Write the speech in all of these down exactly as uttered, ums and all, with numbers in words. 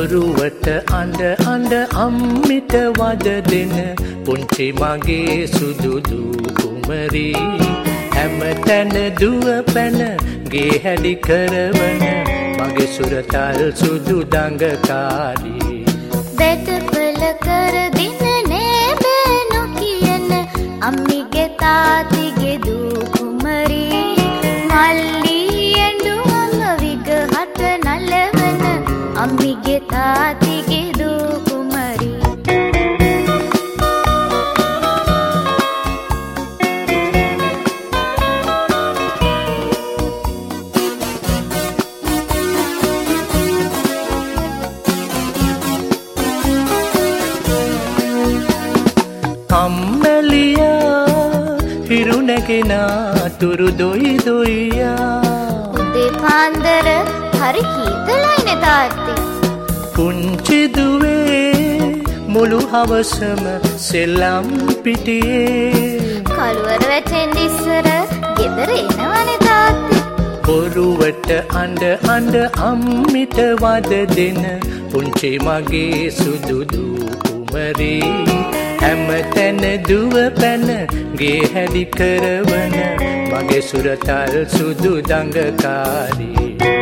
බොරුවට අඬ අඬ අම්මිට වද දෙන පුංචි මගේ සුදුදු කුමරී හැම තැන දුව පැන ගේ හැඩි කරවන මගේ සුරතල් සුදු දඟකාරී වැටපල කර දින නෑ නොකියන අම්මිගේ තාත්තිගේ දූ කුමරී මල්ලි ඇඬුවම විගහට නලවන අම්මිගේ තාත්තිගේ දූ කුමරී කම්මැලියා හිරු නැගෙනා තුරු දොයි දොයියා උදේ පාන්දර හරි හීතලයිනේ තාත්තේ පුංචි දුවේ මුළු හවසම සෙල්ලම් පිටියේ කළුවර වැටෙන්න ඉස්සර ගෙදර එනවනේ තාත්තේ බොරුවට අඬ අඬ අම්මිට වද දෙන පුංචි මගේ සුදුදු කුමරී හැම තැන දුව පැන ගේ හැඩි කරවන මගේ සුරතල් සුදු දඟකාරී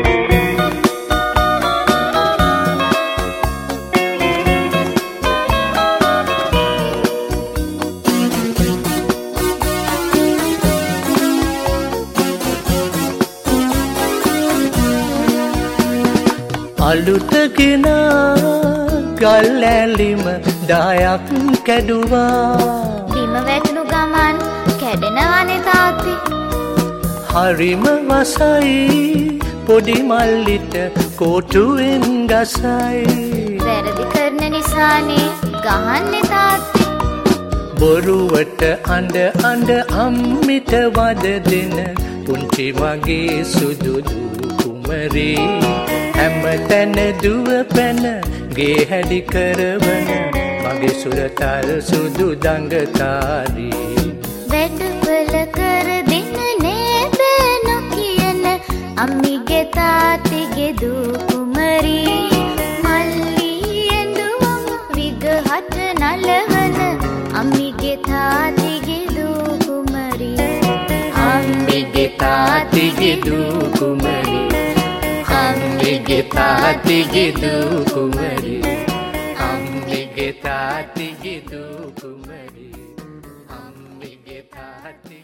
අලුතගෙන ගල් ඇලිම දායක් කැඩුවා බිම වැටුණු ගමන් කැඩෙනවනේ තාත්තේ හරිම වසයි පොඩි මල්ලිට කෝටුවෙන් ගසයි වැරදි කරන නිසානේ ගහන්නේ තාත්තේ බොරුවට අඬ අඬ අම්මිට වද දෙන පුංචි මගේ සුදුදු කුමරී හැම තැන දුව පැන ගේ හැඩි කරවන මගේ සුරතල් සුදු දඟකාරී වැටපල කර දෙන නෑ නොකියන අම්මිගේ තාත්තිගේ දූ කුමරී මල්ලි ඇඬුවම විගහට නලවන අම්මිගේ තාත්තිගේ දූ කුමරී අම්මිගේ තාත්තිගේ දූ කුමරී අම්මිගේ තාත්තිගේ දූ කුමරී අම්මිගේ තාත්තිගේ දූ කුමරී අම්මිගේ තාත්තිගේ